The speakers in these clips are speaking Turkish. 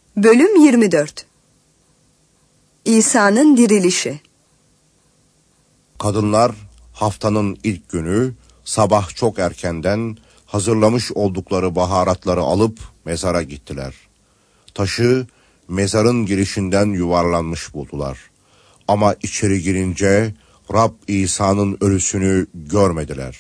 Bölüm 24. İsa'nın dirilişi. Kadınlar haftanın ilk günü sabah çok erkenden hazırlamış oldukları baharatları alıp mezara gittiler. Taşı mezarın girişinden yuvarlanmış buldular. Ama içeri girince Rab İsa'nın ölüsünü görmediler.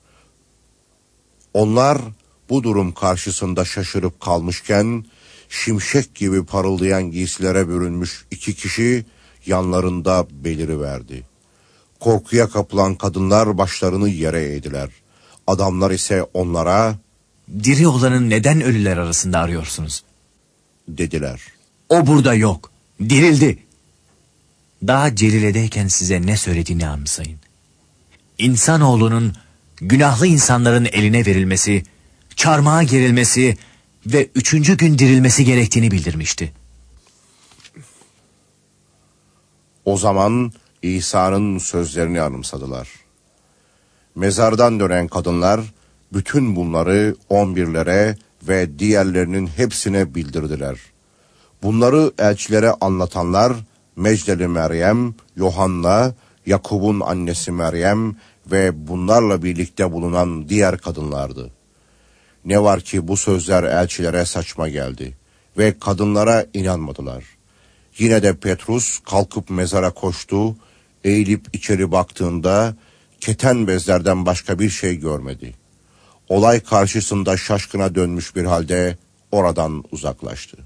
Onlar bu durum karşısında şaşırıp kalmışken şimşek gibi parıldayan giysilere bürünmüş iki kişi yanlarında beliriverdi. Korkuya kapılan kadınlar başlarını yere eğdiler. Adamlar ise onlara "Diri olanı neden ölüler arasında arıyorsunuz?" dediler. "O burada yok, dirildi." Daha Celile'deyken size ne söylediğini anımsayın. İnsanoğlunun günahlı insanların eline verilmesi, çarmıha gerilmesi ve 3. gün dirilmesi gerektiğini bildirmişti. O zaman İsa'nın sözlerini anımsadılar. Mezardan dönen kadınlar bütün bunları 11'lere ve diğerlerinin hepsine bildirdiler. Bunları elçilere anlatanlar Mecdeli Meryem, Yohanna, Yakub'un annesi Meryem ve bunlarla birlikte bulunan diğer kadınlardı. Ne var ki bu sözler elçilere saçma geldi ve kadınlara inanmadılar. Yine de Petrus kalkıp mezara koştu, eğilip içeri baktığında keten bezlerden başka bir şey görmedi. Olay karşısında şaşkına dönmüş bir halde oradan uzaklaştı.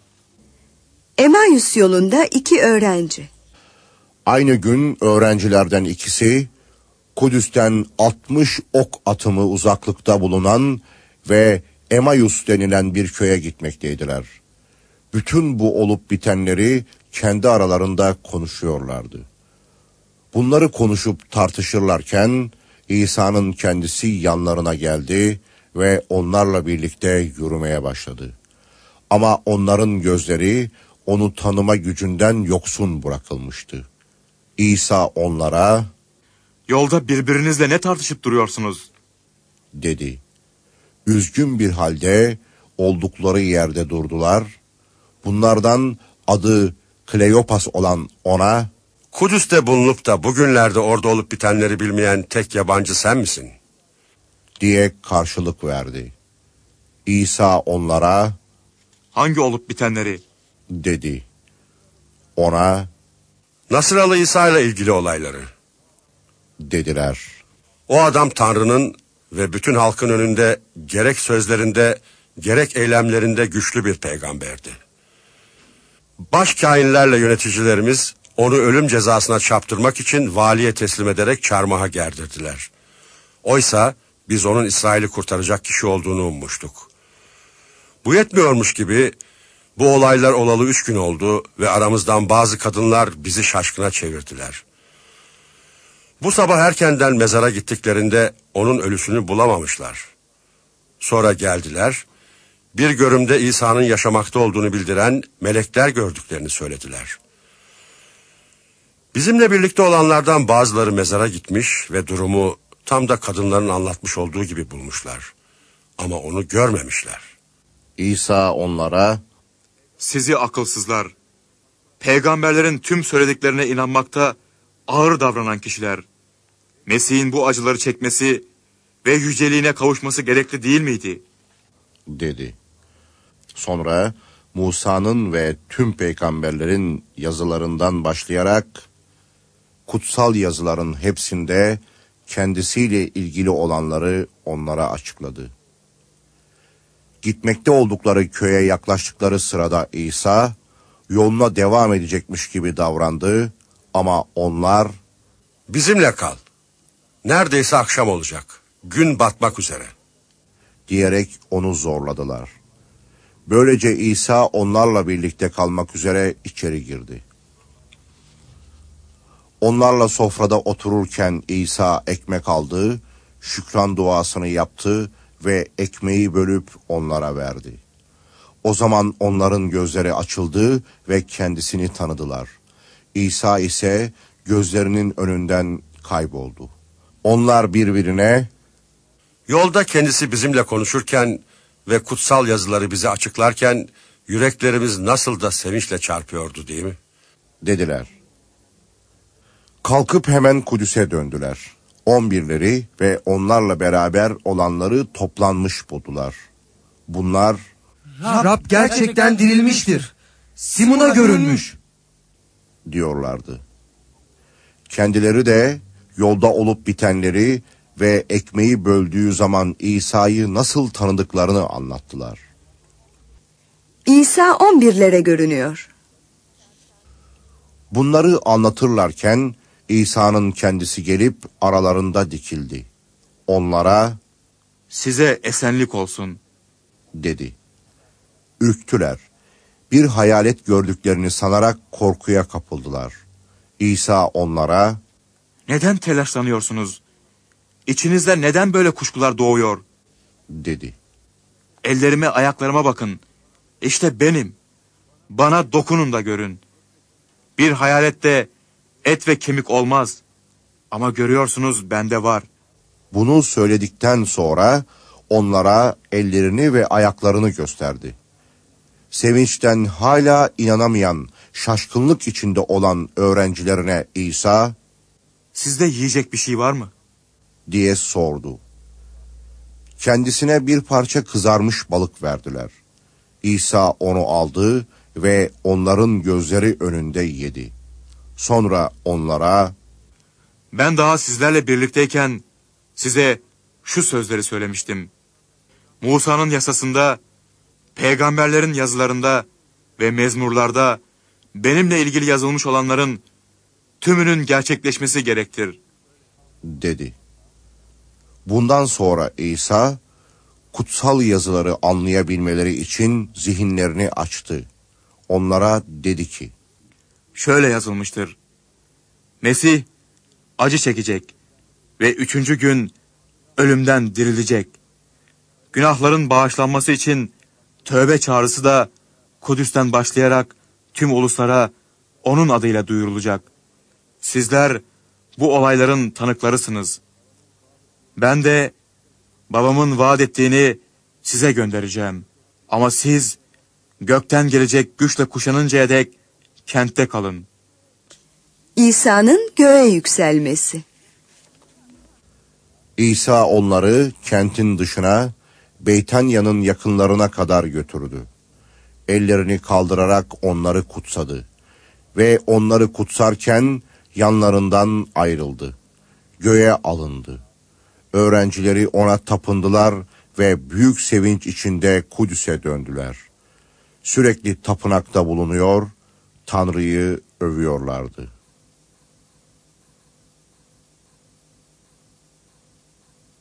Emaüs yolunda 2 öğrenci. Aynı gün öğrencilerden ikisi Kudüs'ten 60 ok atımı uzaklıkta bulunan ve Emaüs denilen bir köye gitmekteydiler. Bütün bu olup bitenleri kendi aralarında konuşuyorlardı. Bunları konuşup tartışırlarken İsa'nın kendisi yanlarına geldi ve onlarla birlikte yürümeye başladı. Ama onların gözleri onu tanıma gücünden yoksun bırakılmıştı. İsa onlara, "Yolda birbirinizle ne tartışıp duruyorsunuz?" dedi. Üzgün bir halde oldukları yerde durdular. Bunlardan adı Kleopas olan ona, "Kudüs'te bulunup da bugünlerde orada olup bitenleri bilmeyen tek yabancı sen misin?" diye karşılık verdi. İsa onlara, "Hangi olup bitenleri?" dedi. Ona, "Nasıralı İsa ile ilgili olayları." dediler. O adam Tanrı'nın ve bütün halkın önünde gerek sözlerinde gerek eylemlerinde güçlü bir peygamberdi. Başkâhinlerle yöneticilerimiz onu ölüm cezasına çarptırmak için valiye teslim ederek çarmıha gerdirdiler. Oysa biz onun İsrail'i kurtaracak kişi olduğunu ummuştuk. Bu yetmiyormuş gibi bu olaylar olalı 3 gün oldu ve aramızdan bazı kadınlar bizi şaşkına çevirdiler. Bu sabah erkenden mezara gittiklerinde onun ölüsünü bulamamışlar. Sonra geldiler, bir görümde İsa'nın yaşamakta olduğunu bildiren melekler gördüklerini söylediler. Bizimle birlikte olanlardan bazıları mezara gitmiş ve durumu tam da kadınların anlatmış olduğu gibi bulmuşlar. Ama onu görmemişler. İsa onlara, "Sizi akılsızlar, peygamberlerin tüm söylediklerine inanmakta ağır davranan kişiler. Mesih'in bu acıları çekmesi ve yüceliğine kavuşması gerekli değil miydi?" dedi. Sonra Musa'nın ve tüm peygamberlerin yazılarından başlayarak kutsal yazıların hepsinde kendisiyle ilgili olanları onlara açıkladı. Gitmekte oldukları köye yaklaştıkları sırada İsa yoluna devam edecekmiş gibi davrandı ama onlar, "Bizimle kal. Neredeyse akşam olacak. Gün batmak üzere." diyerek onu zorladılar. Böylece İsa onlarla birlikte kalmak üzere içeri girdi. Onlarla sofrada otururken İsa ekmek aldı, şükran duasını yaptı ve ekmeği bölüp onlara verdi. O zaman onların gözleri açıldı ve kendisini tanıdılar. İsa ise gözlerinin önünden kayboldu. Onlar birbirine, Yolda kendisi bizimle konuşurken ve kutsal yazıları bize açıklarken Yüreklerimiz nasıl da sevinçle çarpıyordu değil mi? Dediler. Kalkıp hemen Kudüs'e döndüler. 11'leri ve onlarla beraber olanları toplanmış buldular. Bunlar, Rab gerçekten dirilmiştir. Simon'a görünmüş diyorlardı. Kendileri de yolda olup bitenleri ve ekmeği böldüğü zaman İsa'yı nasıl tanıdıklarını anlattılar. İsa 11'lere görünüyor. Bunları anlatırlarken İsa'nın kendisi gelip aralarında dikildi. Onlara Size esenlik olsun. dedi. Ürktüler. Bir hayalet gördüklerini sanarak korkuya kapıldılar. İsa onlara, Neden telaşlanıyorsunuz? İçinizde neden böyle kuşkular doğuyor? dedi. Ellerime, ayaklarıma bakın. İşte benim. Bana dokunun da görün. Bir hayalette et ve kemik olmaz. Ama görüyorsunuz bende var. Bunu söyledikten sonra onlara ellerini ve ayaklarını gösterdi. Sevinçten hala inanamayan, şaşkınlık içinde olan öğrencilerine İsa, Sizde yiyecek bir şey var mı? diye sordu. Kendisine bir parça kızarmış balık verdiler. İsa onu aldı ve onların gözleri önünde yedi. Sonra onlara, Ben daha sizlerle birlikteyken size şu sözleri söylemiştim. Musa'nın yasasında, peygamberlerin yazılarında ve mezmurlarda benimle ilgili yazılmış olanların tümünün gerçekleşmesi gerektir. dedi. Bundan sonra İsa, kutsal yazıları anlayabilmeleri için zihinlerini açtı. Onlara dedi ki, Şöyle yazılmıştır. Mesih acı çekecek ve 3. gün ölümden dirilecek. Günahların bağışlanması için tövbe çağrısı da Kudüs'ten başlayarak tüm uluslara onun adıyla duyurulacak. Sizler bu olayların tanıklarısınız. Ben de babamın vaat ettiğini size göndereceğim. Ama siz gökten gelecek güçle kuşanıncaya dek kentte kalın. İsa'nın göğe yükselmesi. İsa onları kentin dışına, Beytanya'nın yakınlarına kadar götürdü. Ellerini kaldırarak onları kutsadı. Ve onları kutsarken yanlarından ayrıldı. Göğe alındı. Öğrencileri ona tapındılar ve büyük sevinç içinde Kudüs'e döndüler. Sürekli tapınakta bulunuyor, Tanrı'yı övüyorlardı.